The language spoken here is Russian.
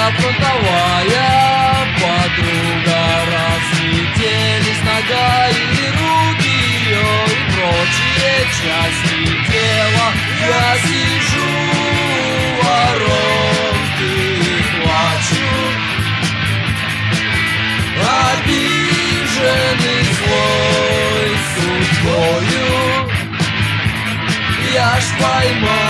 моя фронтовая подруга. Разлетелись нога и руки ее и прочие части тела. Я сижу в воронке и плачу, обиженный злой судьбою. Я ж поймал